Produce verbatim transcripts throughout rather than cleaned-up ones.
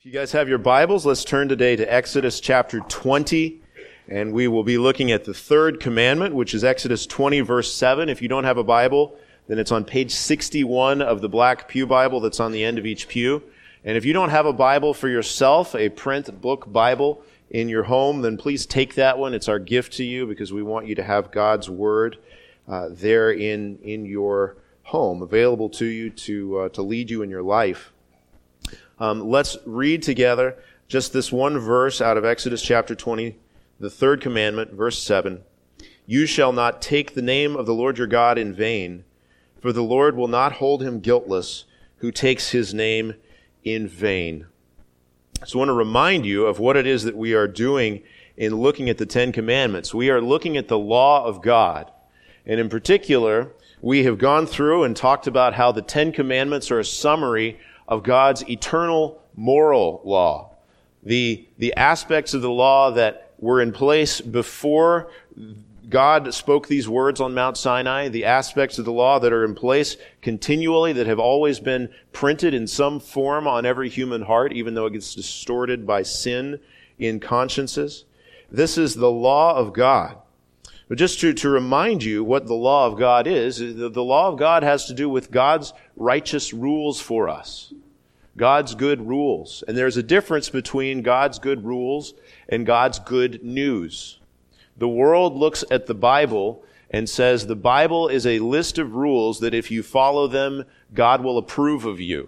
If you guys have your Bibles, let's turn today to Exodus chapter twenty, and we will be looking at the third commandment, which is Exodus twenty, verse seven. If you don't have a Bible, then it's on page sixty-one of the black pew Bible that's on the end of each pew. And if you don't have a Bible for yourself, a print book Bible in your home, then please take that one. It's our gift to you because we want you to have God's Word uh, there in, in your home, available to you to, uh, to lead you in your life. Um, let's read together just this one verse out of Exodus chapter twenty, the third commandment, verse seven. You shall not take the name of the Lord your God in vain, for the Lord will not hold him guiltless who takes his name in vain. So I want to remind you of what it is that we are doing in looking at the Ten Commandments. We are looking at the law of God. And in particular, we have gone through and talked about how the Ten Commandments are a summary of God's eternal moral law. The, the aspects of the law that were in place before God spoke these words on Mount Sinai, the aspects of the law that are in place continually, that have always been printed in some form on every human heart, even though it gets distorted by sin in consciences. This is the law of God. But just to, to remind you what the law of God is, the, the law of God has to do with God's righteous rules for us. God's good rules. And there's a difference between God's good rules and God's good news. The world looks at the Bible and says the Bible is a list of rules that if you follow them, God will approve of you.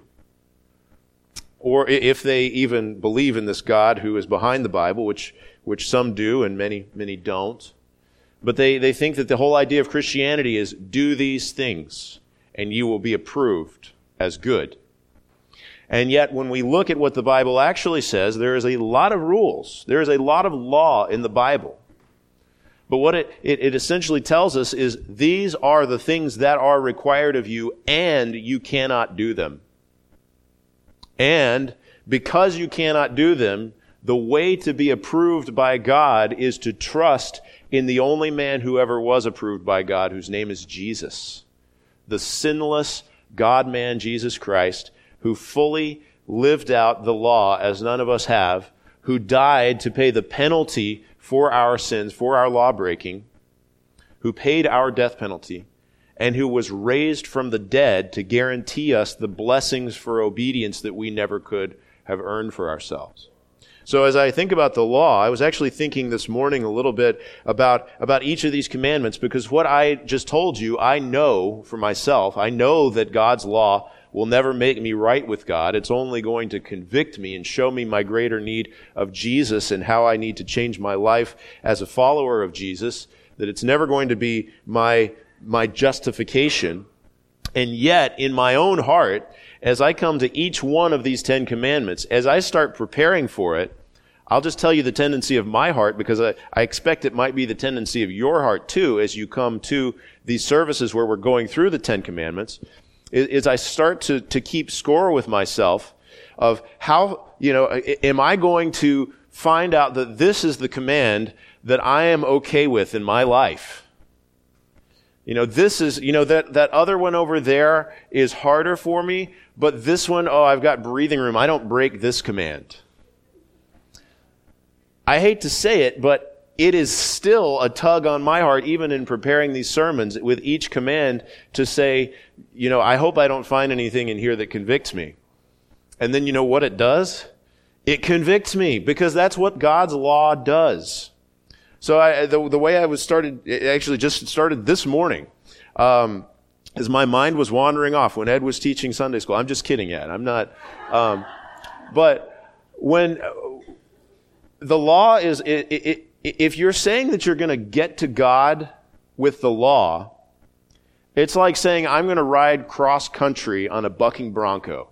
Or if they even believe in this God who is behind the Bible, which which some do and many, many don't. But they, they think that the whole idea of Christianity is do these things and you will be approved as good. And yet when we look at what the Bible actually says, there is a lot of rules. There is a lot of law in the Bible. But what it, it, it essentially tells us is these are the things that are required of you and you cannot do them. And because you cannot do them, the way to be approved by God is to trust in the only man who ever was approved by God, whose name is Jesus. The sinless God-man, Jesus Christ, who fully lived out the law as none of us have, who died to pay the penalty for our sins, for our law-breaking, who paid our death penalty, and who was raised from the dead to guarantee us the blessings for obedience that we never could have earned for ourselves. So as I think about the law, I was actually thinking this morning a little bit about, about each of these commandments, because what I just told you, I know for myself. I know that God's law will never make me right with God. It's only going to convict me and show me my greater need of Jesus and how I need to change my life as a follower of Jesus, that it's never going to be my, my justification. And yet, in my own heart, as I come to each one of these Ten Commandments, as I start preparing for it, I'll just tell you the tendency of my heart, because I, I expect it might be the tendency of your heart too, as you come to these services where we're going through the Ten Commandments, is, is I start to, to keep score with myself of how, you know, am I going to find out that this is the command that I am okay with in my life? You know, this is, you know, that, that other one over there is harder for me, but this one, oh, I've got breathing room. I don't break this command. I hate to say it, but it is still a tug on my heart, even in preparing these sermons, with each command to say, you know, I hope I don't find anything in here that convicts me. And then you know what it does? It convicts me, because that's what God's law does. So I, the, the way I was started, it actually just started this morning, um, as my mind was wandering off when Ed was teaching Sunday school. I'm just kidding, Ed. I'm not. Um, but when the law is, it, it, it, if you're saying that you're going to get to God with the law, it's like saying I'm going to ride cross country on a bucking bronco.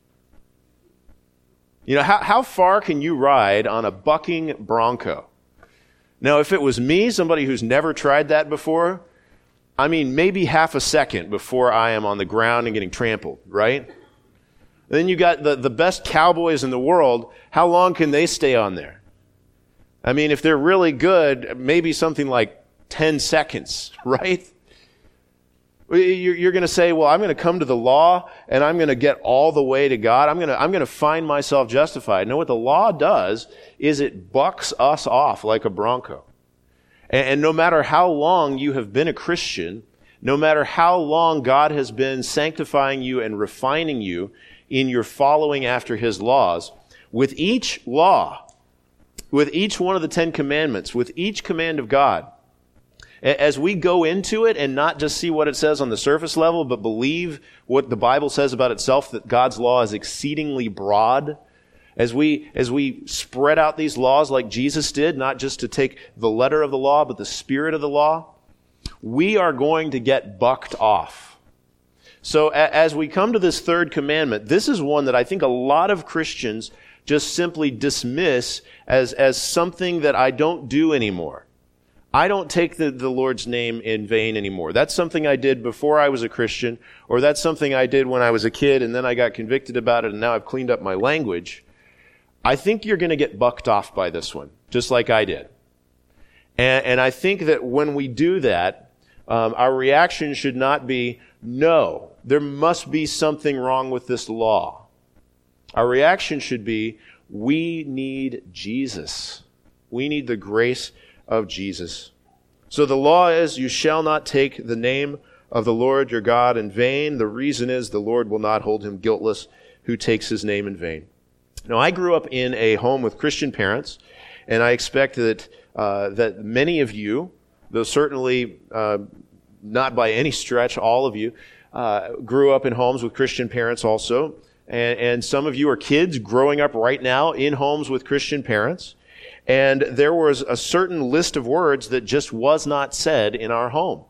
You know, how, how far can you ride on a bucking bronco? Now, if it was me, somebody who's never tried that before, I mean, maybe half a second before I am on the ground and getting trampled, right? And then you got the, the best cowboys in the world. How long can they stay on there? I mean, if they're really good, maybe something like ten seconds, right? You're going to say, well, I'm going to come to the law and I'm going to get all the way to God. I'm going to, I'm going to find myself justified. No, what the law does is it bucks us off like a bronco. And, and no matter how long you have been a Christian, no matter how long God has been sanctifying you and refining you in your following after His laws, with each law, with each one of the Ten Commandments, with each command of God, as we go into it and not just see what it says on the surface level, but believe what the Bible says about itself, that God's law is exceedingly broad, as we, as we spread out these laws like Jesus did, not just to take the letter of the law, but the spirit of the law, we are going to get bucked off. So as we come to this third commandment, this is one that I think a lot of Christians just simply dismiss as, as something that I don't do anymore. I don't take the, the Lord's name in vain anymore. That's something I did before I was a Christian, or that's something I did when I was a kid and then I got convicted about it and now I've cleaned up my language. I think you're going to get bucked off by this one, just like I did. And, and I think that when we do that, um, our reaction should not be, no, there must be something wrong with this law. Our reaction should be, we need Jesus. We need the grace of Jesus. So the law is, you shall not take the name of the Lord your God in vain. The reason is the Lord will not hold him guiltless who takes his name in vain. Now, I grew up in a home with Christian parents, and I expect that uh, that many of you, though certainly uh, not by any stretch all of you, uh, grew up in homes with Christian parents also. And, and some of you are kids growing up right now in homes with Christian parents. And there was a certain list of words that just was not said in our home.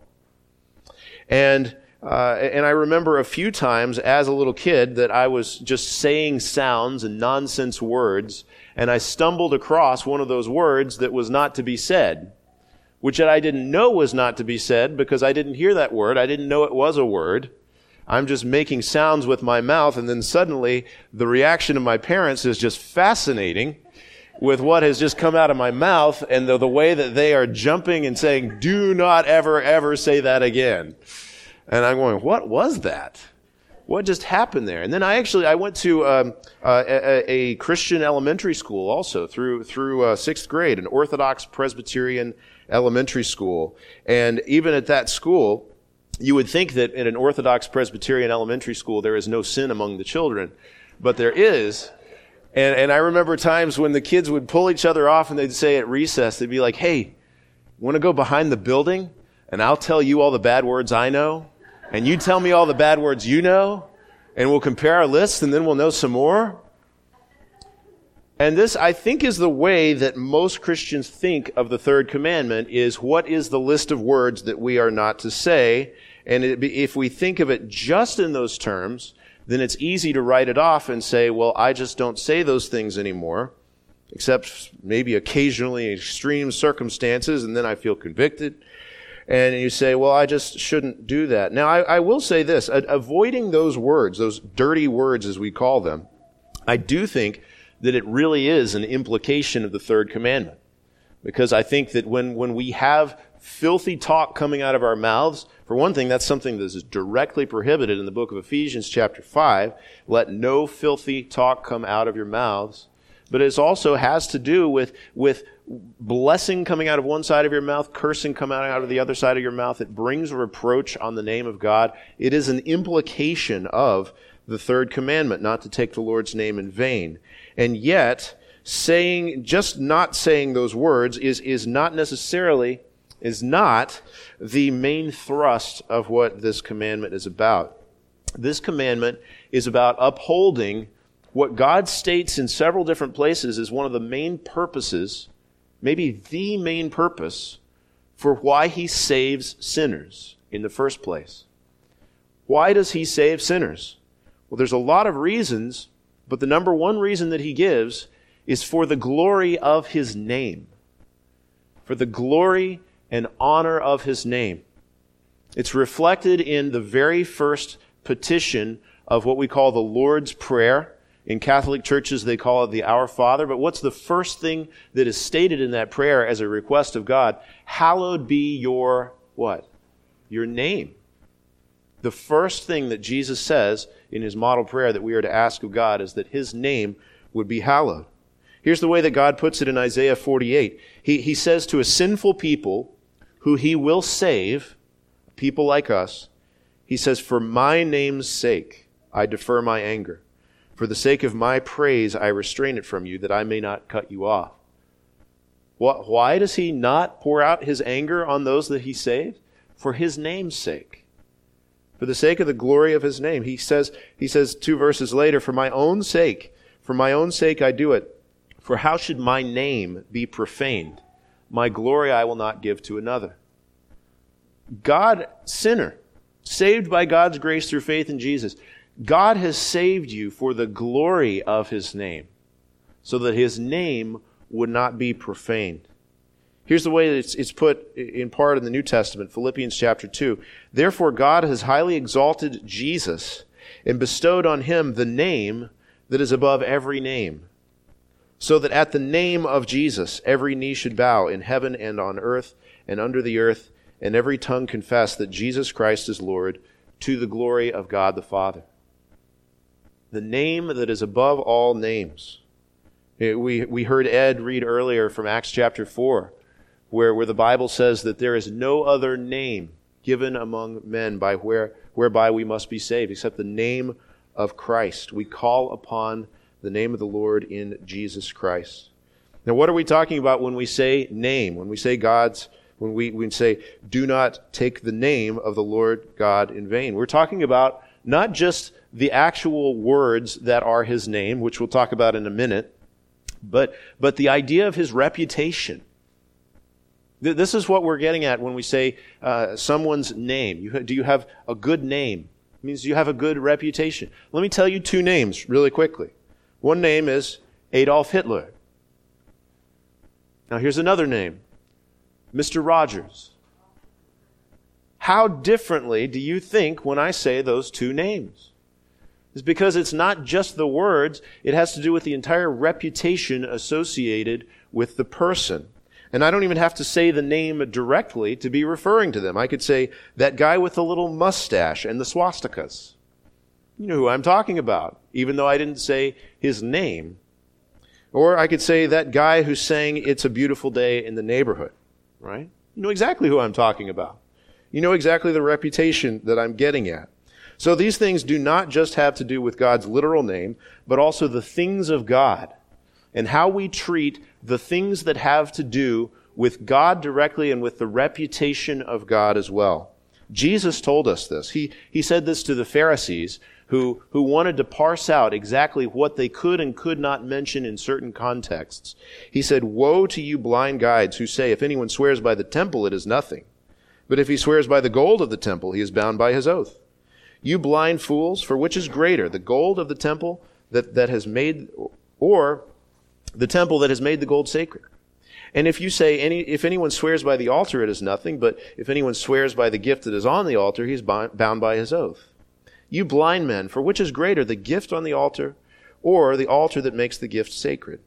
And uh, and I remember a few times as a little kid that I was just saying sounds and nonsense words, and I stumbled across one of those words that was not to be said, which I didn't know was not to be said because I didn't hear that word. I didn't know it was a word. I'm just making sounds with my mouth, and then suddenly the reaction of my parents is just fascinating with what has just come out of my mouth, and the, the way that they are jumping and saying, do not ever, ever say that again. And I'm going, what was that? What just happened there? And then I actually, I went to um, uh, a, a Christian elementary school also through through uh, sixth grade, an Orthodox Presbyterian elementary school. And even at that school, you would think that in an Orthodox Presbyterian elementary school there is no sin among the children, but there is. And, and I remember times when the kids would pull each other off and they'd say at recess, they'd be like, hey, want to go behind the building and I'll tell you all the bad words I know and you tell me all the bad words you know and we'll compare our lists and then we'll know some more. And this, I think, is the way that most Christians think of the third commandment is what is the list of words that we are not to say. And it, if we think of it just in those terms, then it's easy to write it off and say, well, I just don't say those things anymore, except maybe occasionally in extreme circumstances, and then I feel convicted. And you say, well, I just shouldn't do that. Now, I, I will say this, avoiding those words, those dirty words as we call them, I do think that it really is an implication of the third commandment. Because I think that when, when we have filthy talk coming out of our mouths, for one thing, that's something that is directly prohibited in the book of Ephesians chapter five. Let no filthy talk come out of your mouths. But it also has to do with, with blessing coming out of one side of your mouth, cursing coming out of the other side of your mouth. It brings reproach on the name of God. It is an implication of the third commandment, not to take the Lord's name in vain. And yet, saying, just not saying those words is, is not necessarily is not the main thrust of what this commandment is about. This commandment is about upholding what God states in several different places is one of the main purposes, maybe the main purpose, for why he saves sinners in the first place. Why does he save sinners? Well, there's a lot of reasons, but the number one reason that he gives is for the glory of his name. For the glory and honor of his name. It's reflected in the very first petition of what we call the Lord's Prayer. In Catholic churches, they call it the Our Father. But what's the first thing that is stated in that prayer as a request of God? Hallowed be your, what? Your name. The first thing that Jesus says in his model prayer that we are to ask of God is that his name would be hallowed. Here's the way that God puts it in Isaiah forty-eight. He, he says to a sinful people who he will save, people like us, he says, "For my name's sake, I defer my anger. For the sake of my praise, I restrain it from you, that I may not cut you off." Why does he not pour out his anger on those that he saved? For his name's sake. For the sake of the glory of his name. He says, he says two verses later, "For my own sake, for my own sake I do it. For how should my name be profaned? My glory I will not give to another." God, sinner, saved by God's grace through faith in Jesus. God has saved you for the glory of his name, so that his name would not be profaned. Here's the way that it's, it's put in part in the New Testament, Philippians chapter two. "Therefore God has highly exalted Jesus and bestowed on him the name that is above every name, so that at the name of Jesus every knee should bow in heaven and on earth and under the earth, and every tongue confess that Jesus Christ is Lord, to the glory of God the Father." The name that is above all names. We, we heard Ed read earlier from Acts chapter four, where, where the Bible says that there is no other name given among men by where, whereby we must be saved, except the name of Christ. We call upon the name of the Lord in Jesus Christ. Now, what are we talking about when we say name? When we say God's, when we, we say, "Do not take the name of the Lord God in vain." We're talking about not just the actual words that are his name, which we'll talk about in a minute, but, but the idea of his reputation. This is what we're getting at when we say uh, someone's name. You, do you have a good name? It means you have a good reputation. Let me tell you two names really quickly. One name is Adolf Hitler. Now here's another name, Mister Rogers. How differently do you think when I say those two names? It's because it's not just the words, it has to do with the entire reputation associated with the person. And I don't even have to say the name directly to be referring to them. I could say, "That guy with the little mustache and the swastikas." You know who I'm talking about, even though I didn't say his name. Or I could say, "That guy who sang 'It's a Beautiful Day' in the neighborhood," right? You know exactly who I'm talking about. You know exactly the reputation that I'm getting at. So these things do not just have to do with God's literal name, but also the things of God and how we treat the things that have to do with God directly and with the reputation of God as well. Jesus told us this. He, he said this to the Pharisees who, who wanted to parse out exactly what they could and could not mention in certain contexts. He said, "Woe to you blind guides who say, if anyone swears by the temple, it is nothing. But if he swears by the gold of the temple, he is bound by his oath. You blind fools, for which is greater, the gold of the temple that, that has made, or the temple that has made the gold sacred? And if you say, any, if anyone swears by the altar, it is nothing, but if anyone swears by the gift that is on the altar, he is bound by his oath. You blind men, for which is greater, the gift on the altar, or the altar that makes the gift sacred?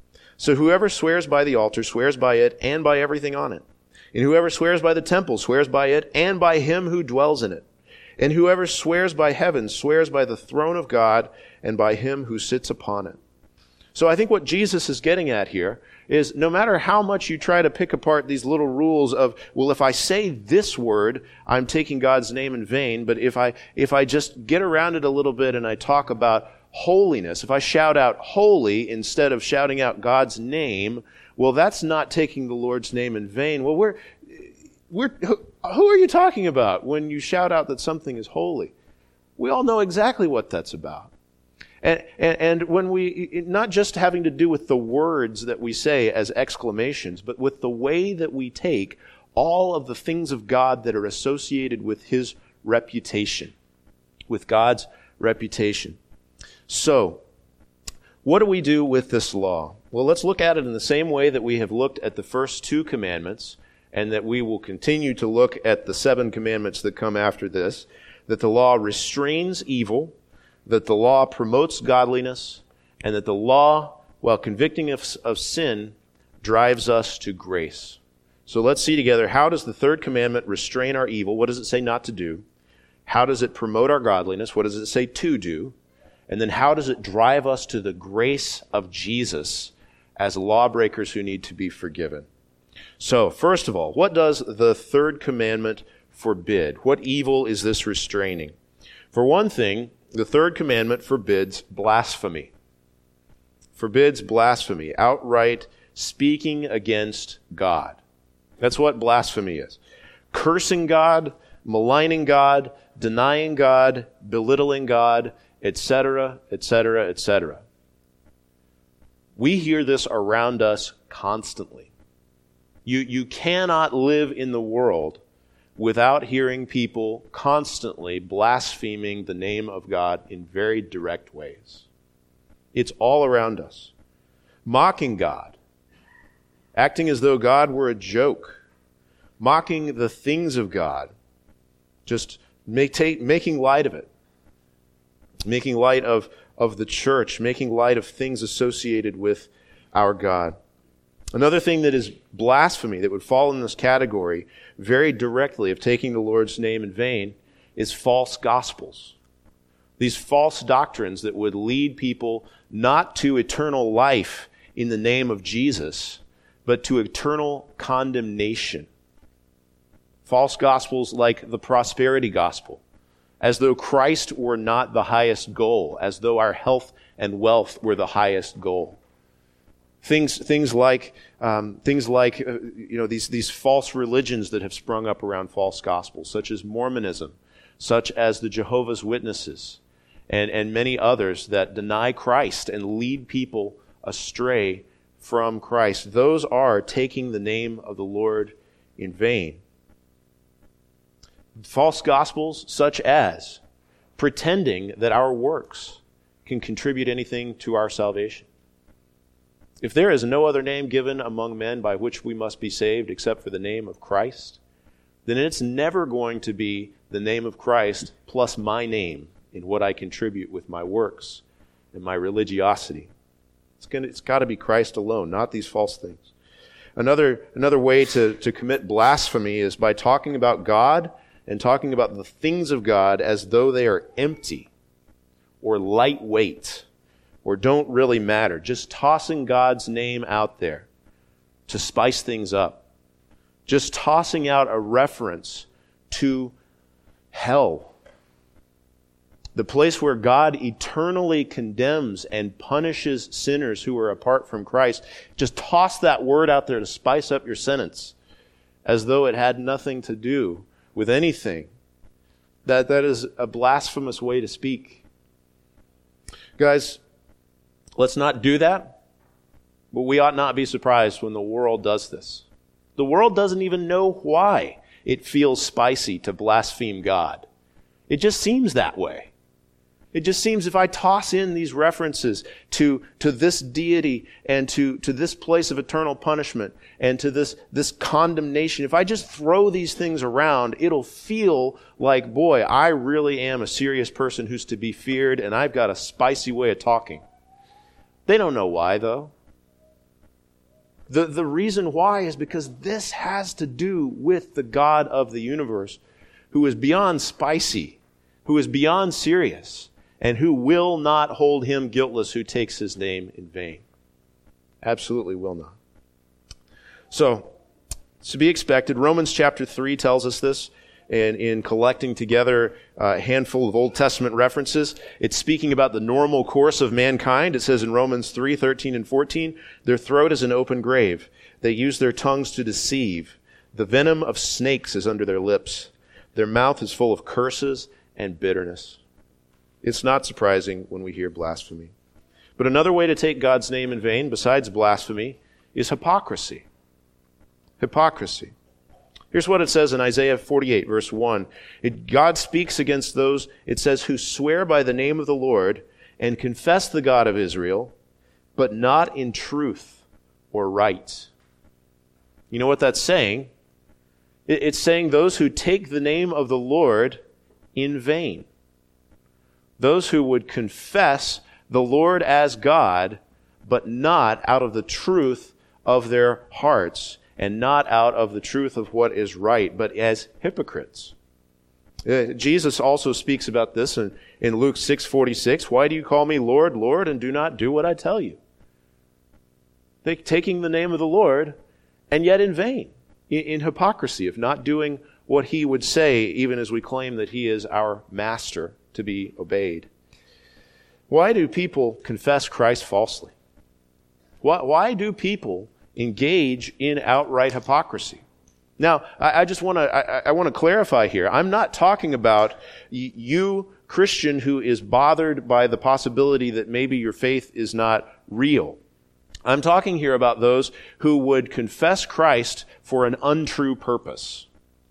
So whoever swears by the altar swears by it and by everything on it. And whoever swears by the temple swears by it and by him who dwells in it. And whoever swears by heaven swears by the throne of God and by him who sits upon it." So I think what Jesus is getting at here is no matter how much you try to pick apart these little rules of, well, if I say this word, I'm taking God's name in vain, but if I if I just get around it a little bit and I talk about holiness, if I shout out holy instead of shouting out God's name, well, that's not taking the Lord's name in vain. Well, we're we're who are you talking about when you shout out that something is holy? We all know exactly what that's about. And, and, and when we, not just having to do with the words that we say as exclamations, but with the way that we take all of the things of God that are associated with his reputation, with God's reputation. So, what do we do with this law? Well, let's look at it in the same way that we have looked at the first two commandments, and that we will continue to look at the seven commandments that come after this, that the law restrains evil, that the law promotes godliness, and that the law, while convicting us of sin, drives us to grace. So let's see together, how does the third commandment restrain our evil? What does it say not to do? How does it promote our godliness? What does it say to do? And then how does it drive us to the grace of Jesus as lawbreakers who need to be forgiven? So, first of all, what does the third commandment forbid? What evil is this restraining? For one thing, the third commandment forbids blasphemy. Forbids blasphemy, outright speaking against God. That's what blasphemy is. Cursing God, maligning God, denying God, belittling God, et cetera, et cetera, et cetera. We hear this around us constantly. You, you cannot live in the world without hearing people constantly blaspheming the name of God in very direct ways. It's all around us. Mocking God. Acting as though God were a joke. Mocking the things of God. Just make, take, making light of it. Making light of, of the church. Making light of things associated with our God. Another thing that is blasphemy, that would fall in this category very directly of taking the Lord's name in vain, is false gospels. These false doctrines that would lead people not to eternal life in the name of Jesus, but to eternal condemnation. False gospels like the prosperity gospel, as though Christ were not the highest goal, as though our health and wealth were the highest goal. Things, things like, um, things like, uh, you know, these these false religions that have sprung up around false gospels, such as Mormonism, such as the Jehovah's Witnesses, and and many others that deny Christ and lead people astray from Christ. Those are taking the name of the Lord in vain. False gospels, such as pretending that our works can contribute anything to our salvation. If there is no other name given among men by which we must be saved except for the name of Christ, then it's never going to be the name of Christ plus my name in what I contribute with my works and my religiosity. It's gonna, it's got to be Christ alone, not these false things. Another, another way to, to commit blasphemy is by talking about God and talking about the things of God as though they are empty or lightweight, or don't really matter. Just tossing God's name out there to spice things up. Just tossing out a reference to hell. The place where God eternally condemns and punishes sinners who are apart from Christ. Just toss that word out there to spice up your sentence as though it had nothing to do with anything. That, that is a blasphemous way to speak. Guys, let's not do that, but we ought not be surprised when the world does this. The world doesn't even know why it feels spicy to blaspheme God. It just seems that way. It just seems if I toss in these references to, to this deity and to, to this place of eternal punishment and to this, this condemnation, if I just throw these things around, it'll feel like, boy, I really am a serious person who's to be feared and I've got a spicy way of talking. They don't know why, though. The, the reason why is because this has to do with the God of the universe, who is beyond spicy, who is beyond serious, and who will not hold him guiltless who takes his name in vain. Absolutely will not. So, to be expected, Romans chapter three tells us this. And in collecting together a handful of Old Testament references, it's speaking about the normal course of mankind. It says in Romans three, thirteen and fourteen, their throat is an open grave. They use their tongues to deceive. The venom of snakes is under their lips. Their mouth is full of curses and bitterness. It's not surprising when we hear blasphemy. But another way to take God's name in vain, besides blasphemy, is hypocrisy. Hypocrisy. Here's what it says in Isaiah forty-eight, verse one. It, God speaks against those, it says, who swear by the name of the Lord and confess the God of Israel, but not in truth or right. You know what that's saying? It, it's saying those who take the name of the Lord in vain. Those who would confess the Lord as God, but not out of the truth of their hearts, and not out of the truth of what is right, but as hypocrites. Uh, Jesus also speaks about this in, in Luke six forty-six. Why do you call me Lord, Lord, and do not do what I tell you? They, taking the name of the Lord, and yet in vain, in, in hypocrisy of not doing what he would say, even as we claim that he is our master to be obeyed. Why do people confess Christ falsely? Why, why do people engage in outright hypocrisy? Now, I, I just want to I, I want to clarify here. I'm not talking about y- you, Christian, who is bothered by the possibility that maybe your faith is not real. I'm talking here about those who would confess Christ for an untrue purpose.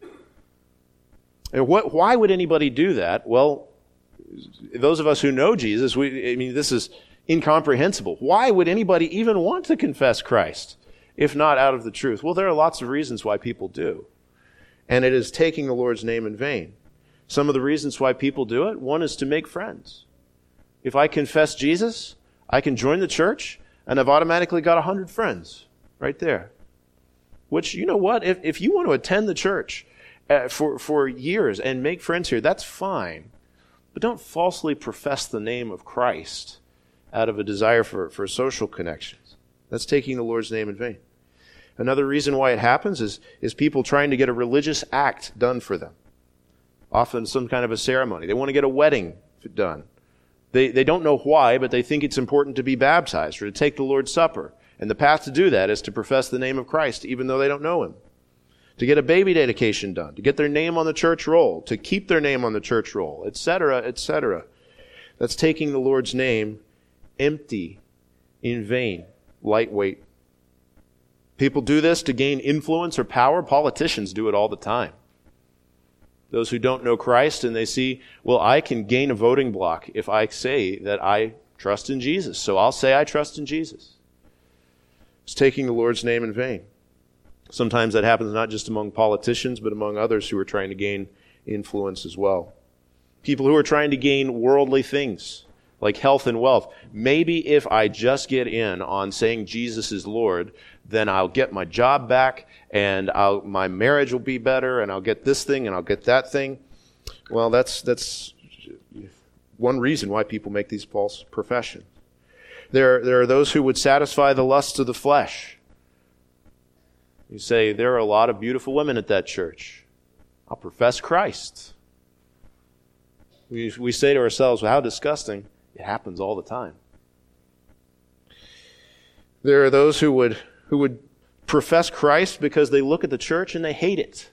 And what, why would anybody do that? Well, those of us who know Jesus, we, I mean, this is incomprehensible. Why would anybody even want to confess Christ, if not out of the truth? Well, there are lots of reasons why people do. And it is taking the Lord's name in vain. Some of the reasons why people do it, one is to make friends. If I confess Jesus, I can join the church, and I've automatically got a hundred friends right there. Which, you know what? If, if you want to attend the church uh, for, for years and make friends here, that's fine. But don't falsely profess the name of Christ out of a desire for, for social connections. That's taking the Lord's name in vain. Another reason why it happens is, is people trying to get a religious act done for them. Often some kind of a ceremony. They want to get a wedding done. They, they don't know why, but they think it's important to be baptized or to take the Lord's Supper. And the path to do that is to profess the name of Christ, even though they don't know him. To get a baby dedication done, to get their name on the church roll, to keep their name on the church roll, et cetera, et cetera. That's taking the Lord's name empty, in vain, lightweight. People do this to gain influence or power. Politicians do it all the time. Those who don't know Christ and they see, well, I can gain a voting block if I say that I trust in Jesus. So I'll say I trust in Jesus. It's taking the Lord's name in vain. Sometimes that happens not just among politicians, but among others who are trying to gain influence as well. People who are trying to gain worldly things, like health and wealth. Maybe if I just get in on saying Jesus is Lord, then I'll get my job back, and I'll, my marriage will be better, and I'll get this thing, and I'll get that thing. Well, that's that's one reason why people make these false professions. There, there are those who would satisfy the lusts of the flesh. You say, there are a lot of beautiful women at that church. I'll profess Christ. We, we say to ourselves, well, how disgusting. It happens all the time. There are those who would who would profess Christ because they look at the church and they hate it.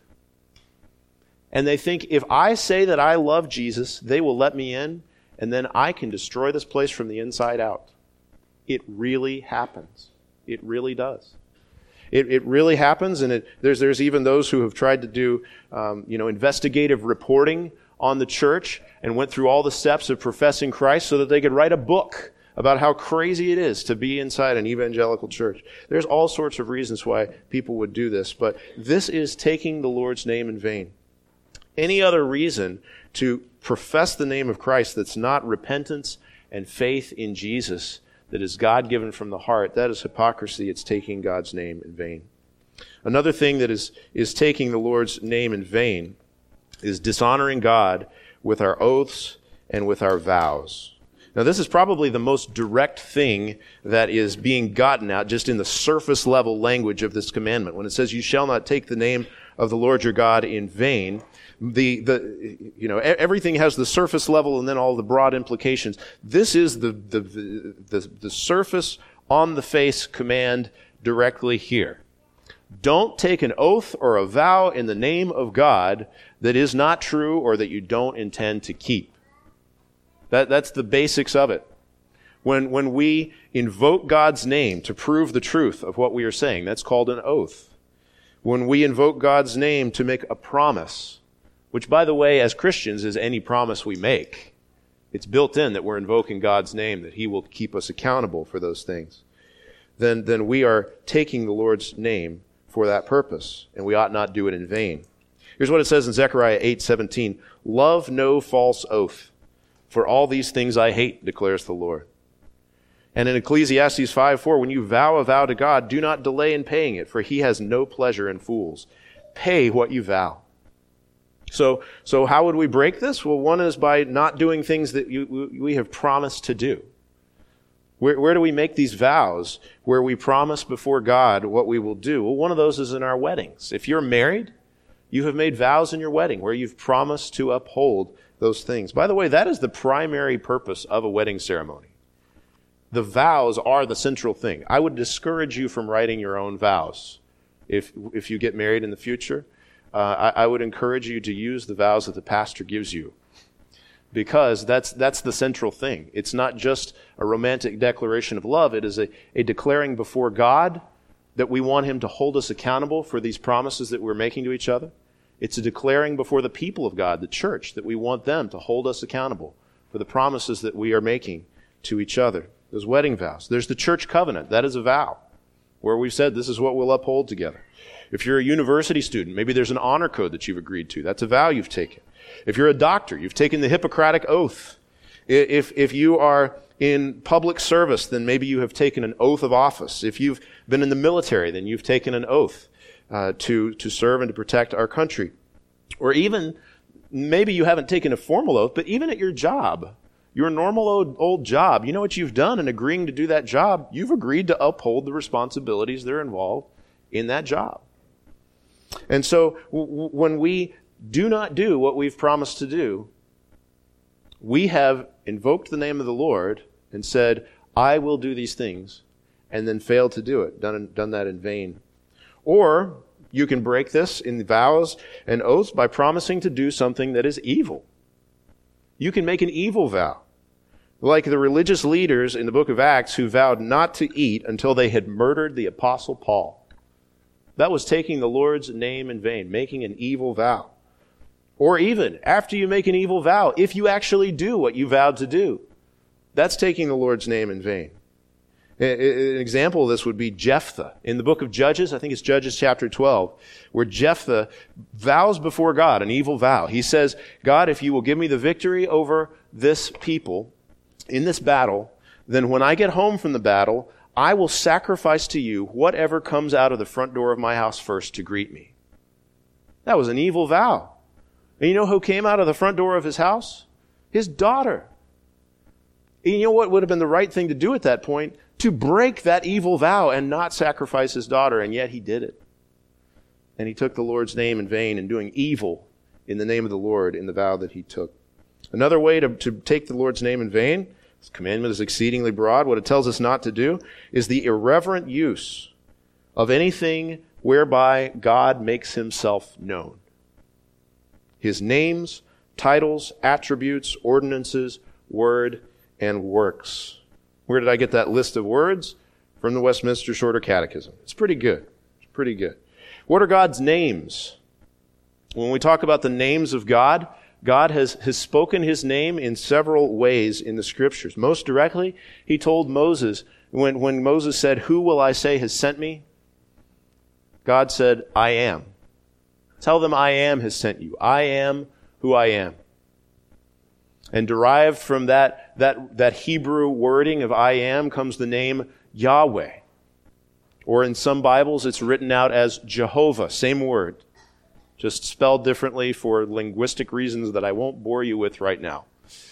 And they think, if I say that I love Jesus, they will let me in, and then I can destroy this place from the inside out. It really happens. It really does. It, it really happens, and it, there's there's even those who have tried to do um, you know investigative reporting on the church and went through all the steps of professing Christ so that they could write a book about how crazy it is to be inside an evangelical church. There's all sorts of reasons why people would do this, but this is taking the Lord's name in vain. Any other reason to profess the name of Christ that's not repentance and faith in Jesus, that is God-given from the heart, that is hypocrisy. It's taking God's name in vain. Another thing that is, is taking the Lord's name in vain is dishonoring God with our oaths and with our vows. Now, this is probably the most direct thing that is being gotten at just in the surface level language of this commandment. When it says, you shall not take the name of the Lord your God in vain, the, the, you know, everything has the surface level and then all the broad implications. This is the, the, the, the surface on the face command directly here. Don't take an oath or a vow in the name of God that is not true or that you don't intend to keep. That, that's the basics of it. When, when we invoke God's name to prove the truth of what we are saying, that's called an oath. When we invoke God's name to make a promise, which, by the way, as Christians, is any promise we make. It's built in that we're invoking God's name, that he will keep us accountable for those things. Then, then we are taking the Lord's name for that purpose, and we ought not do it in vain. Here's what it says in Zechariah eight seventeen. Love no false oath. For all these things I hate, declares the Lord. And in Ecclesiastes five four, when you vow a vow to God, do not delay in paying it, for he has no pleasure in fools. Pay what you vow. So, so how would we break this? Well, one is by not doing things that you, we have promised to do. Where, where do we make these vows where we promise before God what we will do? Well, one of those is in our weddings. If you're married, you have made vows in your wedding where you've promised to uphold those things. By the way, that is the primary purpose of a wedding ceremony. The vows are the central thing. I would discourage you from writing your own vows. If, if you get married in the future, uh, I, I would encourage you to use the vows that the pastor gives you. Because that's that's the central thing. It's not just a romantic declaration of love. It is a, a declaring before God that we want Him to hold us accountable for these promises that we're making to each other. It's a declaring before the people of God, the church, that we want them to hold us accountable for the promises that we are making to each other. Those wedding vows. There's the church covenant. That is a vow where we've said this is what we'll uphold together. If you're a university student, maybe there's an honor code that you've agreed to. That's a vow you've taken. If you're a doctor, you've taken the Hippocratic Oath. If, if you are in public service, then maybe you have taken an oath of office. If you've been in the military, then you've taken an oath uh, to, to serve and to protect our country. Or even, maybe you haven't taken a formal oath, but even at your job, your normal old, old job, you know what you've done in agreeing to do that job? You've agreed to uphold the responsibilities that are involved in that job. And so w- w- when we do not do what we've promised to do, we have invoked the name of the Lord and said, I will do these things, and then failed to do it, done, done that in vain. Or you can break this in vows and oaths by promising to do something that is evil. You can make an evil vow, like the religious leaders in the book of Acts who vowed not to eat until they had murdered the Apostle Paul. That was taking the Lord's name in vain, making an evil vow. Or even, after you make an evil vow, if you actually do what you vowed to do, that's taking the Lord's name in vain. An example of this would be Jephthah. In the book of Judges, I think it's Judges chapter twelve, where Jephthah vows before God an evil vow. He says, God, if you will give me the victory over this people in this battle, then when I get home from the battle, I will sacrifice to you whatever comes out of the front door of my house first to greet me. That was an evil vow. And you know who came out of the front door of his house? His daughter. And you know what would have been the right thing to do at that point? To break that evil vow and not sacrifice his daughter, and yet he did it. And he took the Lord's name in vain in doing evil in the name of the Lord in the vow that he took. Another way to, to take the Lord's name in vain, this commandment is exceedingly broad, what it tells us not to do, is the irreverent use of anything whereby God makes himself known. His names, titles, attributes, ordinances, word, and works. Where did I get that list of words? From the Westminster Shorter Catechism. It's pretty good. It's pretty good. What are God's names? When we talk about the names of God, God has, has spoken his name in several ways in the Scriptures. Most directly, he told Moses, when, when Moses said, who will I say has sent me? God said, I am. Tell them I am has sent you. I am who I am. And derived from that, that, that Hebrew wording of I am comes the name Yahweh. Or in some Bibles, it's written out as Jehovah, same word, just spelled differently for linguistic reasons that I won't bore you with right now.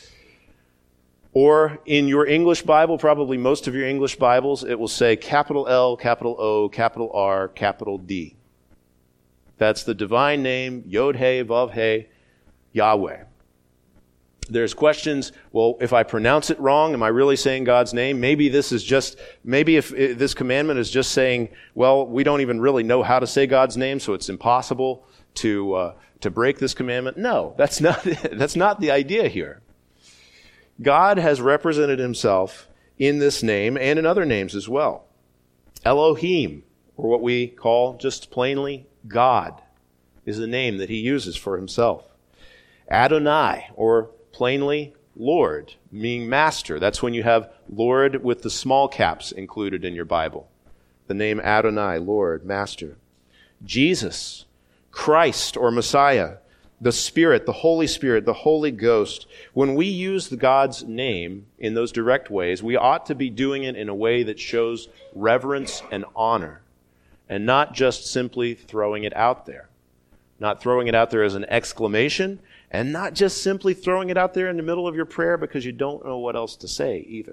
Or in your English Bible, probably most of your English Bibles, it will say capital L, capital O, capital R, capital D. That's the divine name, Yod-Heh, Vav-Heh, Yahweh. There's questions, well, if I pronounce it wrong, am I really saying God's name? Maybe this is just, maybe if this commandment is just saying, well, we don't even really know how to say God's name, so it's impossible to uh, to break this commandment. No, that's not that's not the idea here. God has represented himself in this name and in other names as well. Elohim, or what we call just plainly God, is a name that he uses for himself. Adonai, or plainly Lord, meaning master. That's when you have Lord with the small caps included in your Bible. The name Adonai, Lord, master. Jesus, Christ or Messiah, the Spirit, the Holy Spirit, the Holy Ghost. When we use the God's name in those direct ways, we ought to be doing it in a way that shows reverence and honor, and not just simply throwing it out there. not throwing it out there as an exclamation, and not just simply throwing it out there in the middle of your prayer because you don't know what else to say either.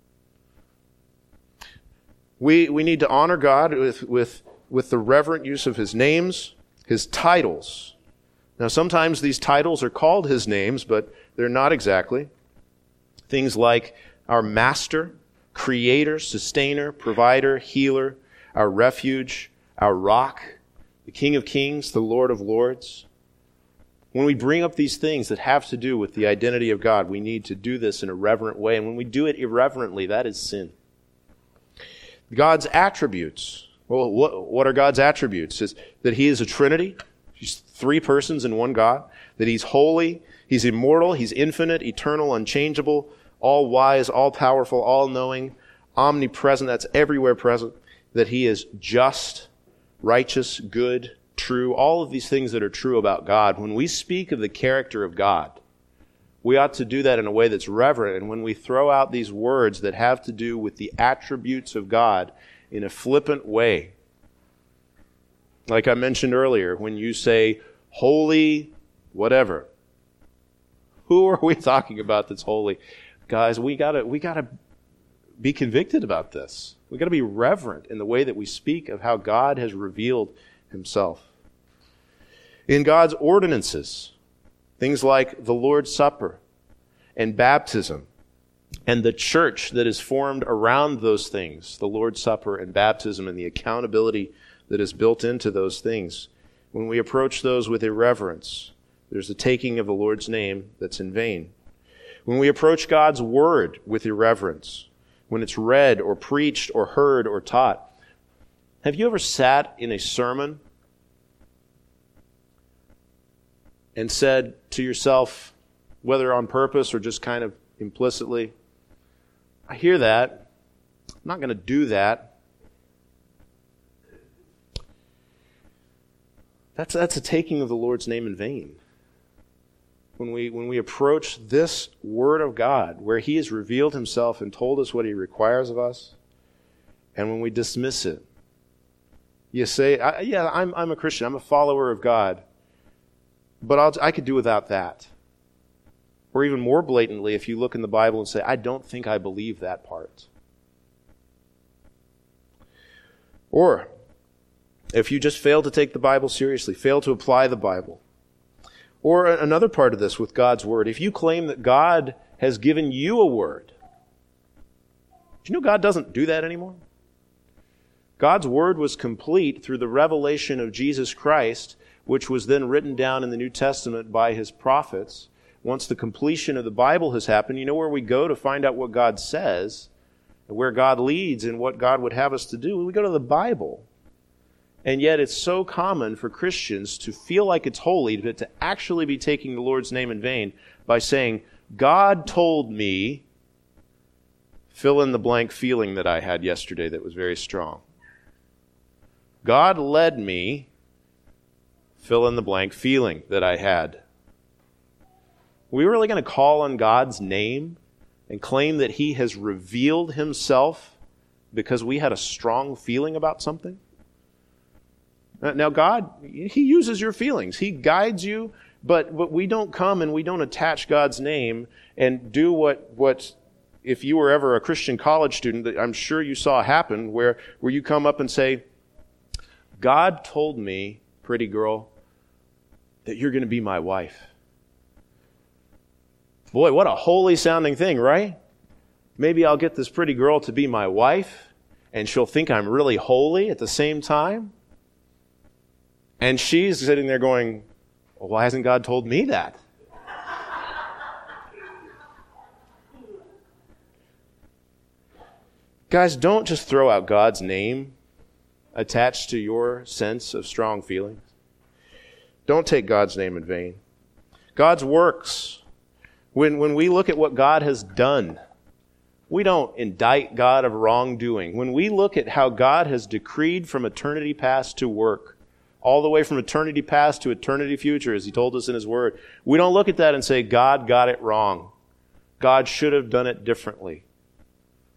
We we need to honor God with, with, with the reverent use of His names, His titles. Now, sometimes these titles are called His names, but they're not exactly. Things like our Master, Creator, Sustainer, Provider, Healer, our Refuge, our Rock, the King of Kings, the Lord of Lords. When we bring up these things that have to do with the identity of God, we need to do this in a reverent way. And when we do it irreverently, that is sin. God's attributes. Well, what, what are God's attributes? Is that He is a Trinity. He's three persons in one God. That He's holy, He's immortal, He's infinite, eternal, unchangeable, all-wise, all-powerful, all-knowing, omnipresent, that's everywhere present. That He is just, righteous, good, true, all of these things that are true about God. When we speak of the character of God, we ought to do that in a way that's reverent. And when we throw out these words that have to do with the attributes of God in a flippant way, like I mentioned earlier, when you say, holy whatever, who are we talking about that's holy? Guys, we gotta, we gotta be convicted about this. We gotta be reverent in the way that we speak of how God has revealed Himself. In God's ordinances, things like the Lord's Supper and baptism and the church that is formed around those things, the Lord's Supper and baptism and the accountability that is built into those things. When we approach those with irreverence, there's a taking of the Lord's name that's in vain. When we approach God's word with irreverence, when it's read or preached or heard or taught, have you ever sat in a sermon and said to yourself, whether on purpose or just kind of implicitly, I hear that, I'm not going to do that. That's, that's a taking of the Lord's name in vain. When we, when we approach this Word of God, where He has revealed Himself and told us what He requires of us, and when we dismiss it, you say, I, yeah, I'm, I'm a Christian, I'm a follower of God, but I'll, I could do without that. Or even more blatantly, if you look in the Bible and say, I don't think I believe that part. Or, if you just fail to take the Bible seriously, fail to apply the Bible. Or another part of this with God's Word, if you claim that God has given you a Word, do you know God doesn't do that anymore? God's Word was complete through the revelation of Jesus Christ, which was then written down in the New Testament by His prophets. Once the completion of the Bible has happened, you know where we go to find out what God says, and where God leads and what God would have us to do? We go to the Bible. And yet it's so common for Christians to feel like it's holy, but to actually be taking the Lord's name in vain by saying, God told me, fill in the blank feeling that I had yesterday that was very strong. God led me, fill in the blank feeling that I had. Are we really going to call on God's name and claim that He has revealed Himself because we had a strong feeling about something? Now, God, He uses your feelings. He guides you, but, but we don't come and we don't attach God's name and do what, what, if you were ever a Christian college student, that I'm sure you saw happen, where, where you come up and say, God told me, pretty girl, that you're going to be my wife. Boy, what a holy sounding thing, right? Maybe I'll get this pretty girl to be my wife, and she'll think I'm really holy at the same time. And she's sitting there going, well, why hasn't God told me that? Guys, don't just throw out God's name attached to your sense of strong feelings. Don't take God's name in vain. God's works, when, when we look at what God has done, we don't indict God of wrongdoing. When we look at how God has decreed from eternity past to work, all the way from eternity past to eternity future, as He told us in His Word, we don't look at that and say, God got it wrong. God should have done it differently.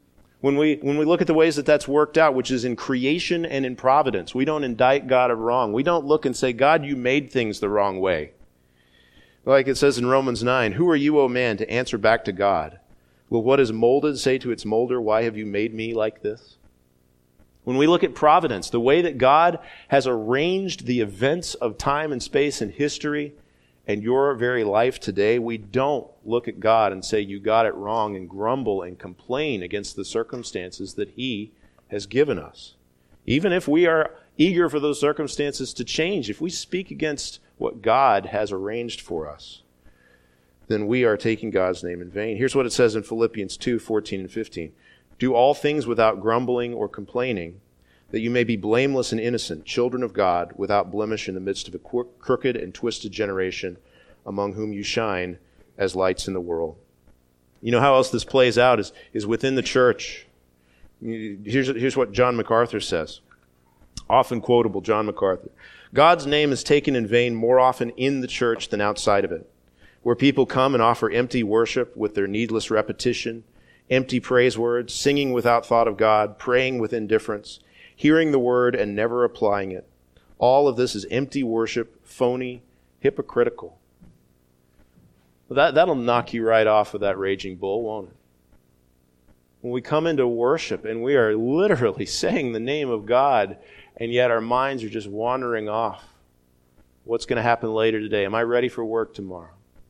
When we, when we look at the ways that that's worked out, which is in creation and in providence, we don't indict God of wrong. We don't look and say, God, you made things the wrong way. Like it says in Romans nine, who are you, O man, to answer back to God? Will what is molded say to its molder, why have you made me like this? When we look at providence, the way that God has arranged the events of time and space and history and your very life today, we don't look at God and say, you got it wrong, and grumble and complain against the circumstances that He has given us. Even if we are eager for those circumstances to change, if we speak against what God has arranged for us, then we are taking God's name in vain. Here's what it says in Philippians two, fourteen and fifteen. Do all things without grumbling or complaining, that you may be blameless and innocent, children of God, without blemish in the midst of a crooked and twisted generation, among whom you shine as lights in the world. You know how else this plays out is, is within the church. Here's, here's what John MacArthur says. Often quotable John MacArthur. God's name is taken in vain more often in the church than outside of it, where people come and offer empty worship with their needless repetition, empty praise words, singing without thought of God, praying with indifference, hearing the word and never applying it. All of this is empty worship, phony, hypocritical. Well, that, that'll knock you right off of that raging bull, won't it? When we come into worship and we are literally saying the name of God, and yet our minds are just wandering off. What's going to happen later today? Am I ready for work tomorrow?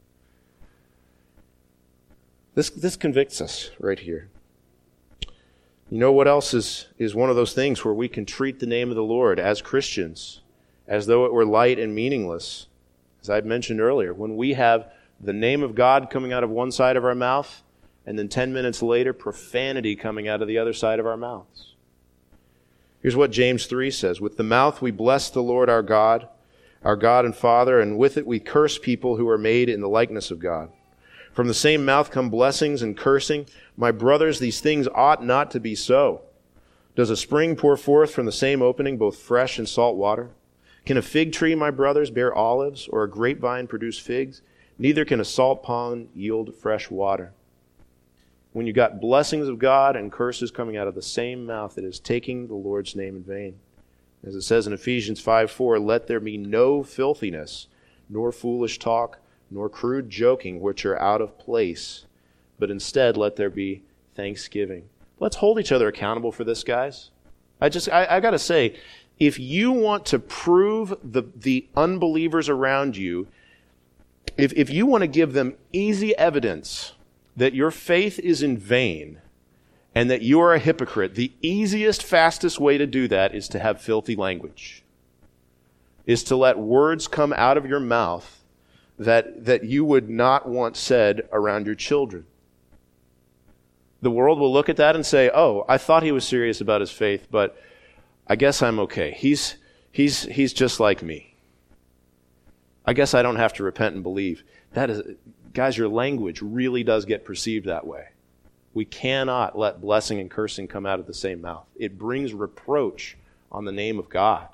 This, this convicts us right here. You know what else is, is one of those things where we can treat the name of the Lord as Christians as though it were light and meaningless? As I mentioned earlier, when we have the name of God coming out of one side of our mouth, and then ten minutes later, profanity coming out of the other side of our mouths. Here's what James three says. With the mouth we bless the Lord our God, our God and Father, and with it we curse people who are made in the likeness of God. From the same mouth come blessings and cursing. My brothers, these things ought not to be so. Does a spring pour forth from the same opening both fresh and salt water? Can a fig tree, my brothers, bear olives, or a grapevine produce figs? Neither can a salt pond yield fresh water. When you got blessings of God and curses coming out of the same mouth, it is taking the Lord's name in vain. As it says in Ephesians five four, let there be no filthiness, nor foolish talk, nor crude joking, which are out of place, but instead let there be thanksgiving. Let's hold each other accountable for this, guys. I just, I, I gotta say, if you want to prove the, the unbelievers around you, if, if you want to give them easy evidence that your faith is in vain and that you are a hypocrite, the easiest, fastest way to do that is to have filthy language, is to let words come out of your mouth that, that you would not want said around your children. The world will look at that and say, oh, I thought he was serious about his faith, but I guess I'm okay. He's, he's, he's just like me. I guess I don't have to repent and believe. That is, guys, your language really does get perceived that way. We cannot let blessing and cursing come out of the same mouth. It brings reproach on the name of God.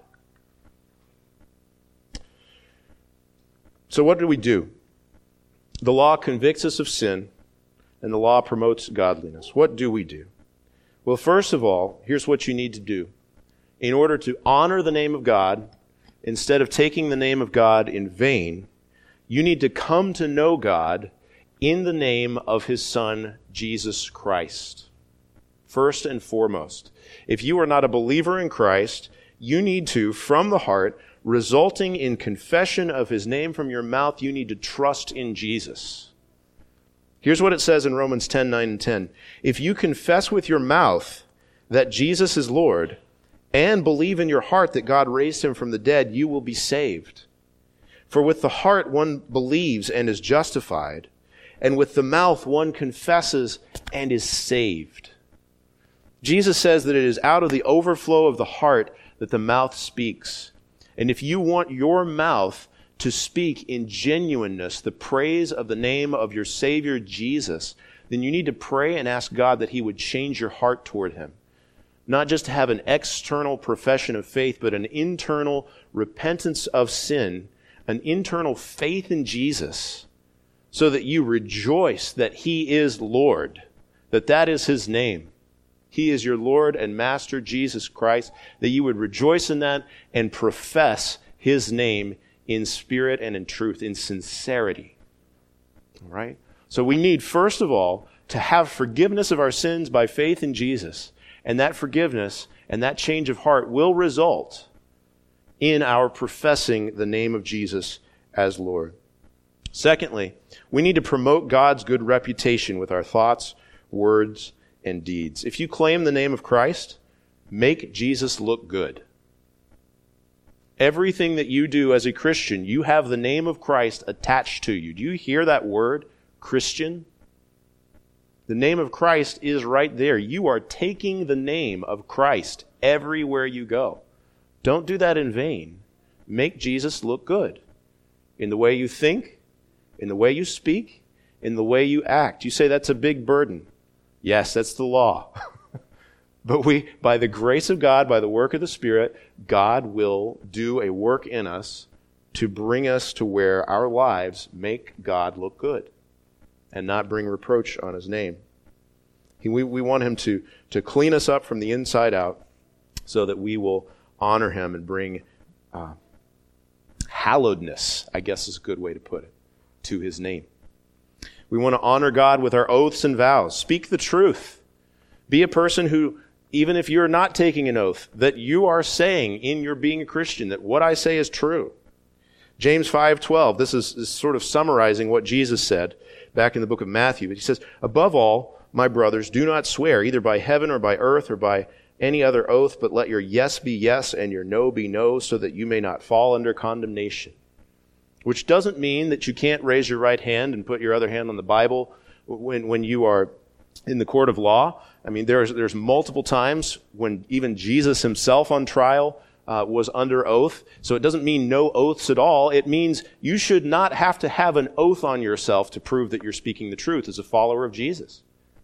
So what do we do? The law convicts us of sin, and the law promotes godliness. What do we do? Well, first of all, here's what you need to do. In order to honor the name of God, instead of taking the name of God in vain, you need to come to know God in the name of His Son, Jesus Christ. First and foremost. If you are not a believer in Christ, you need to, from the heart, resulting in confession of His name from your mouth, you need to trust in Jesus. Here's what it says in Romans ten, nine and ten. If you confess with your mouth that Jesus is Lord and believe in your heart that God raised Him from the dead, you will be saved. For with the heart one believes and is justified, and with the mouth one confesses and is saved. Jesus says that it is out of the overflow of the heart that the mouth speaks. And if you want your mouth to speak in genuineness the praise of the name of your Savior Jesus, then you need to pray and ask God that He would change your heart toward Him. Not just to have an external profession of faith, but an internal repentance of sin, an internal faith in Jesus, so that you rejoice that He is Lord, that that is His name. He is your Lord and Master, Jesus Christ, that you would rejoice in that and profess his name in spirit and in truth, in sincerity. All right? So we need, first of all, to have forgiveness of our sins by faith in Jesus. And that forgiveness and that change of heart will result in our professing the name of Jesus as Lord. Secondly, we need to promote God's good reputation with our thoughts, words, and deeds. If you claim the name of Christ, make Jesus look good. Everything that you do as a Christian, you have the name of Christ attached to you. Do you hear that word, Christian? The name of Christ is right there. You are taking the name of Christ everywhere you go. Don't do that in vain. Make Jesus look good in the way you think, in the way you speak, in the way you act. You say that's a big burden. Yes, that's the law. But we, by the grace of God, by the work of the Spirit, God will do a work in us to bring us to where our lives make God look good and not bring reproach on his name. He, we, we want him to, to clean us up from the inside out so that we will honor him and bring uh, hallowedness, I guess is a good way to put it, to his name. We want to honor God with our oaths and vows. Speak the truth. Be a person who, even if you're not taking an oath, that you are saying in your being a Christian that what I say is true. James five twelve, this is, is sort of summarizing what Jesus said back in the book of Matthew. But he says, above all, my brothers, do not swear either by heaven or by earth or by any other oath, but let your yes be yes and your no be no, so that you may not fall under condemnation. Which doesn't mean that you can't raise your right hand and put your other hand on the Bible when, when you are in the court of law. I mean, there's there's multiple times when even Jesus himself on trial uh, was under oath. So it doesn't mean no oaths at all. It means you should not have to have an oath on yourself to prove that you're speaking the truth as a follower of Jesus.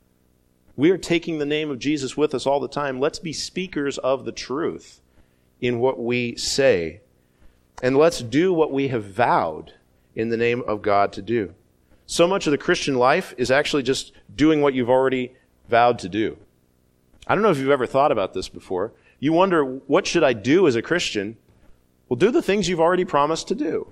We are taking the name of Jesus with us all the time. Let's be speakers of the truth in what we say. And let's do what we have vowed in the name of God to do. So much of the Christian life is actually just doing what you've already vowed to do. I don't know if you've ever thought about this before. You wonder, what should I do as a Christian? Well, do the things you've already promised to do.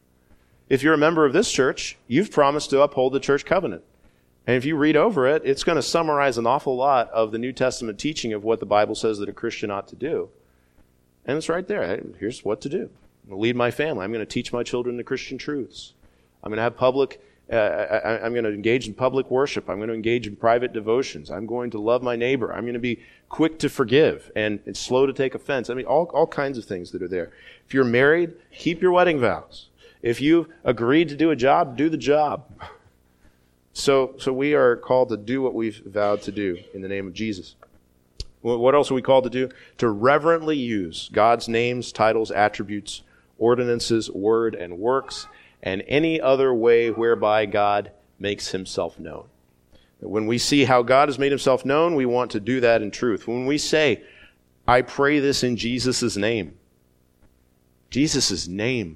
If you're a member of this church, you've promised to uphold the church covenant. And if you read over it, it's going to summarize an awful lot of the New Testament teaching of what the Bible says that a Christian ought to do. And it's right there. Here's what to do. I'm going to lead my family. I'm going to teach my children the Christian truths. I'm going to have public, uh, I, I'm going to engage in public worship. I'm going to engage in private devotions. I'm going to love my neighbor. I'm going to be quick to forgive and, and slow to take offense. I mean, all, all kinds of things that are there. If you're married, keep your wedding vows. If you've agreed to do a job, do the job. So, so we are called to do what we've vowed to do in the name of Jesus. What else are we called to do? To reverently use God's names, titles, attributes, ordinances, word, and works, and any other way whereby God makes himself known. When we see how God has made himself known, we want to do that in truth. When we say, I pray this in Jesus' name, Jesus' name,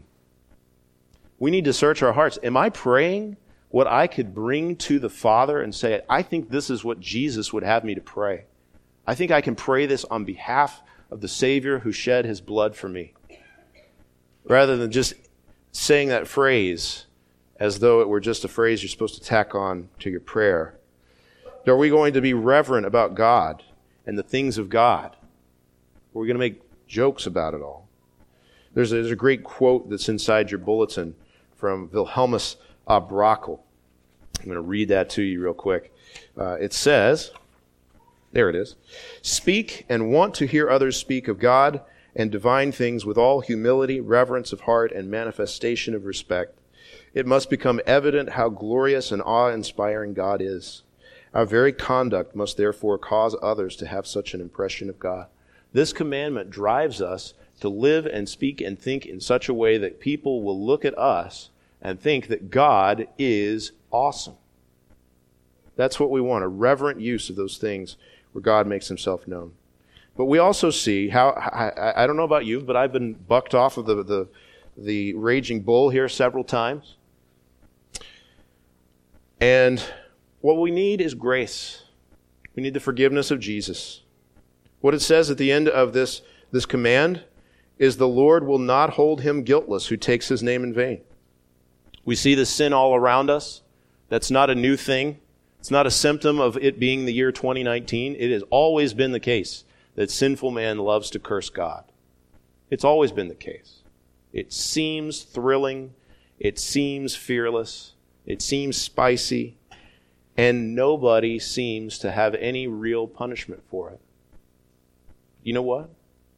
we need to search our hearts. Am I praying what I could bring to the Father and say, I think this is what Jesus would have me to pray. I think I can pray this on behalf of the Savior who shed his blood for me. Rather than just saying that phrase as though it were just a phrase you're supposed to tack on to your prayer. Are we going to be reverent about God and the things of God? Or are we going to make jokes about it all? There's a, there's a great quote that's inside your bulletin from Wilhelmus Uh, Brockel. I'm going to read that to you real quick. Uh, it says, there it is, speak and want to hear others speak of God and divine things with all humility, reverence of heart, and manifestation of respect. It must become evident how glorious and awe-inspiring God is. Our very conduct must therefore cause others to have such an impression of God. This commandment drives us to live and speak and think in such a way that people will look at us and think that God is awesome. That's what we want, a reverent use of those things where God makes himself known. But we also see how, I, I don't know about you, but I've been bucked off of the, the, the raging bull here several times. And what we need is grace. We need the forgiveness of Jesus. What it says at the end of this, this command is the Lord will not hold him guiltless who takes his name in vain. We see the sin all around us. That's not a new thing. It's not a symptom of it being the year twenty nineteen. It has always been the case that sinful man loves to curse God. It's always been the case. It seems thrilling. It seems fearless. It seems spicy. And nobody seems to have any real punishment for it. You know what?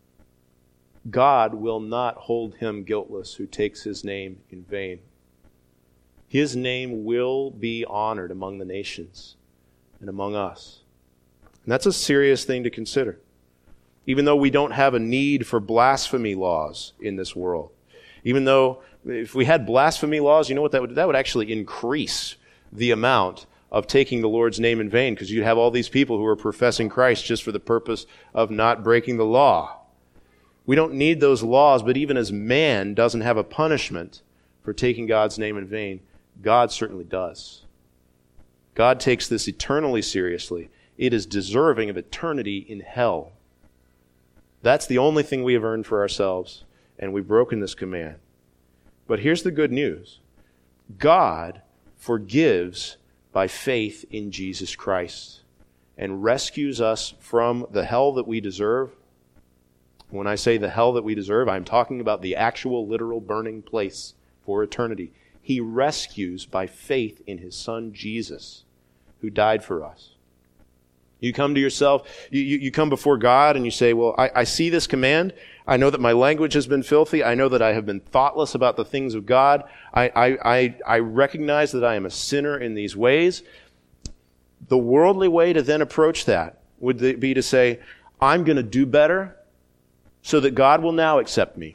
God will not hold him guiltless who takes his name in vain. His name will be honored among the nations and among us. And that's a serious thing to consider. Even though we don't have a need for blasphemy laws in this world. Even though if we had blasphemy laws, you know what that would that would actually increase the amount of taking the Lord's name in vain, because you'd have all these people who are professing Christ just for the purpose of not breaking the law. We don't need those laws, but even as man doesn't have a punishment for taking God's name in vain, God certainly does. God takes this eternally seriously. It is deserving of eternity in hell. That's the only thing we have earned for ourselves, and we've broken this command. But here's the good news. God forgives by faith in Jesus Christ and rescues us from the hell that we deserve. When I say the hell that we deserve, I'm talking about the actual literal burning place for eternity. He rescues by faith in his Son Jesus, who died for us. You come to yourself, you, you, you come before God and you say, well, I, I see this command. I know that my language has been filthy. I know that I have been thoughtless about the things of God. I, I, I, I recognize that I am a sinner in these ways. The worldly way to then approach that would be to say, I'm going to do better so that God will now accept me.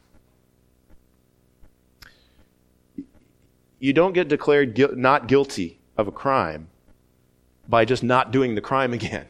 You don't get declared gu- not guilty of a crime by just not doing the crime again.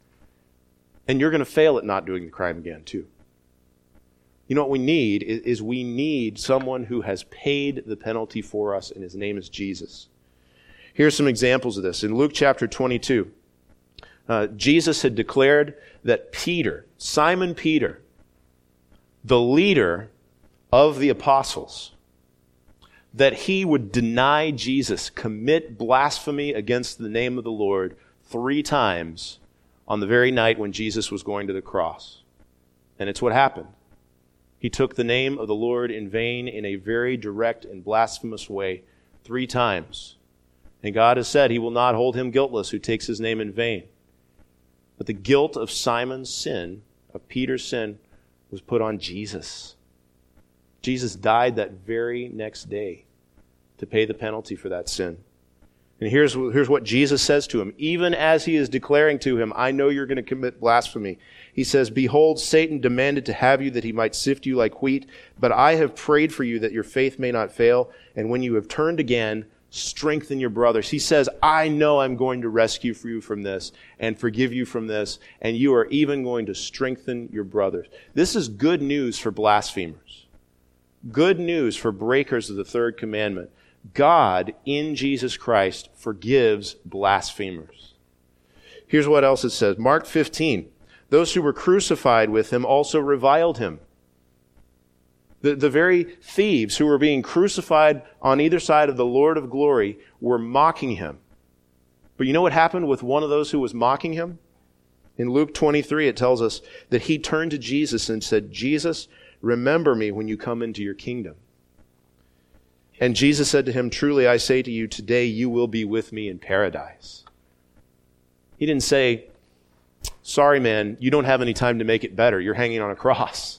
And you're going to fail at not doing the crime again, too. You know what we need is, is we need someone who has paid the penalty for us, and his name is Jesus. Here's some examples of this. In Luke chapter twenty-two, uh, Jesus had declared that Peter, Simon Peter, the leader of the apostles, that he would deny Jesus, commit blasphemy against the name of the Lord three times on the very night when Jesus was going to the cross. And it's what happened. He took the name of the Lord in vain in a very direct and blasphemous way three times. And God has said he will not hold him guiltless who takes his name in vain. But the guilt of Simon's sin, of Peter's sin, was put on Jesus. Jesus died that very next day to pay the penalty for that sin. And here's, here's what Jesus says to him. Even as he is declaring to him, I know you're going to commit blasphemy. He says, behold, Satan demanded to have you that he might sift you like wheat, but I have prayed for you that your faith may not fail. And when you have turned again, strengthen your brothers. He says, I know I'm going to rescue you from this and forgive you from this, and you are even going to strengthen your brothers. This is good news for blasphemers. Good news for breakers of the third commandment. God, in Jesus Christ, forgives blasphemers. Here's what else it says. Mark fifteen. Those who were crucified with him also reviled him. The, the very thieves who were being crucified on either side of the Lord of glory were mocking him. But you know what happened with one of those who was mocking him? In Luke twenty-three, it tells us that he turned to Jesus and said, Jesus, remember me when you come into your kingdom. And Jesus said to him, truly I say to you, today you will be with me in paradise. He didn't say, sorry man, you don't have any time to make it better. You're hanging on a cross.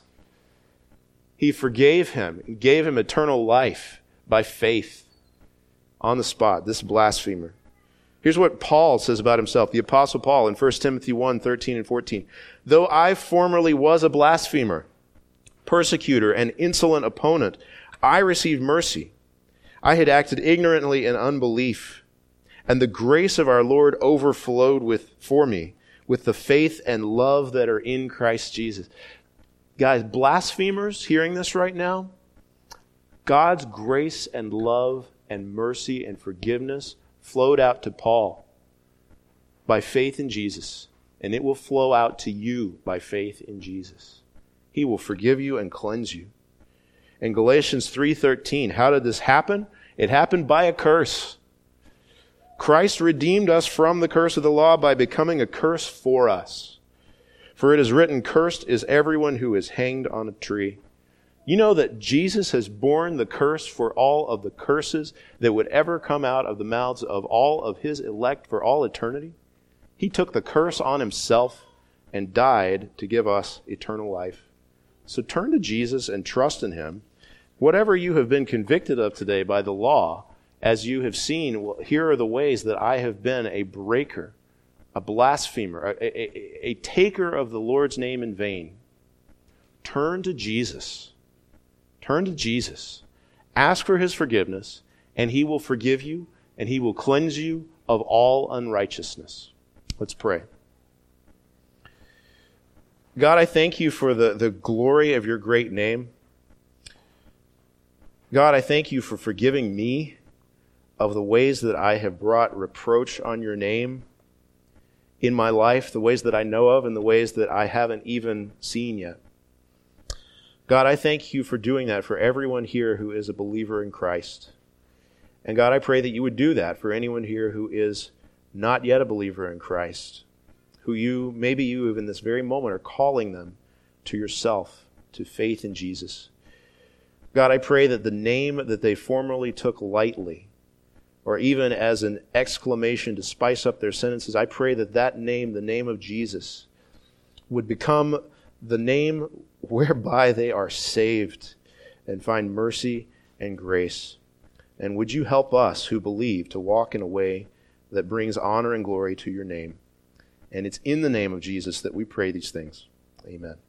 He forgave him and gave him eternal life by faith on the spot, this blasphemer. Here's what Paul says about himself, the Apostle Paul in First Timothy one, thirteen and fourteen. Though I formerly was a blasphemer, persecutor, and insolent opponent, I received mercy. I had acted ignorantly in unbelief, and the grace of our Lord overflowed with for me with the faith and love that are in Christ Jesus. Guys, blasphemers hearing this right now, God's grace and love and mercy and forgiveness flowed out to Paul. by faith in Jesus, and it will flow out to you by faith in Jesus. He will forgive you and cleanse you. In Galatians three thirteen, how did this happen? It happened by a curse. Christ redeemed us from the curse of the law by becoming a curse for us. For it is written, cursed is everyone who is hanged on a tree. You know that Jesus has borne the curse for all of the curses that would ever come out of the mouths of all of his elect for all eternity? He took the curse on himself and died to give us eternal life. So turn to Jesus and trust in him. Whatever you have been convicted of today by the law, as you have seen, well, here are the ways that I have been a breaker, a blasphemer, a, a, a taker of the Lord's name in vain. Turn to Jesus. Turn to Jesus. Ask for his forgiveness, and he will forgive you, and he will cleanse you of all unrighteousness. Let's pray. God, I thank you for the, the glory of your great name. God, I thank you for forgiving me of the ways that I have brought reproach on your name in my life, the ways that I know of and the ways that I haven't even seen yet. God, I thank you for doing that for everyone here who is a believer in Christ. And God, I pray that you would do that for anyone here who is not yet a believer in Christ, who you, maybe you in this very moment are calling them to yourself, to faith in Jesus. God, I pray that the name that they formerly took lightly, or even as an exclamation to spice up their sentences, I pray that that name, the name of Jesus, would become the name whereby they are saved and find mercy and grace. And would you help us who believe to walk in a way that brings honor and glory to your name? And it's in the name of Jesus that we pray these things. Amen.